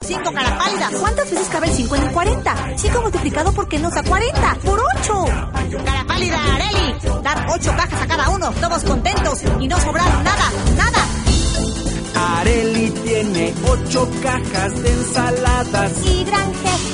5 cara pálida. ¿Cuántas veces cabe el 5 en el 40? 5 multiplicado por qué nos da 40. ¡Por 8! Cara pálida, Areli. Dar 8 cajas a cada uno, todos contentos y no sobraron nada. Areli tiene 8 cajas de ensaladas. Y gran jefe